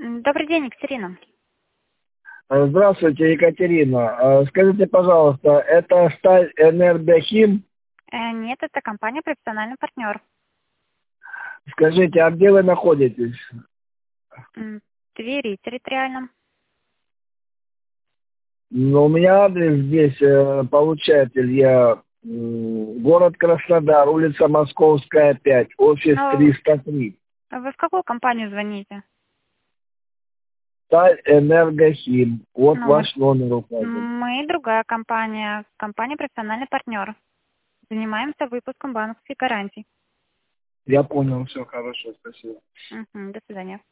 Добрый день, Екатерина. Здравствуйте, Екатерина. Скажите, пожалуйста, это Сталь Энергохим? Нет, это компания «Профессиональный партнер». Скажите, а где вы находитесь? В Твери территориально. Ну, у меня адрес здесь, получатель, город Краснодар, улица Московская, 5, офис Но 303. вы в какую компанию звоните? Сталь Энергохим. Вот Ну, ваш номер указан. мы другая компания, компания «Профессиональный партнер». Занимаемся выпуском банковских гарантий. Я понял, все хорошо, спасибо. До свидания.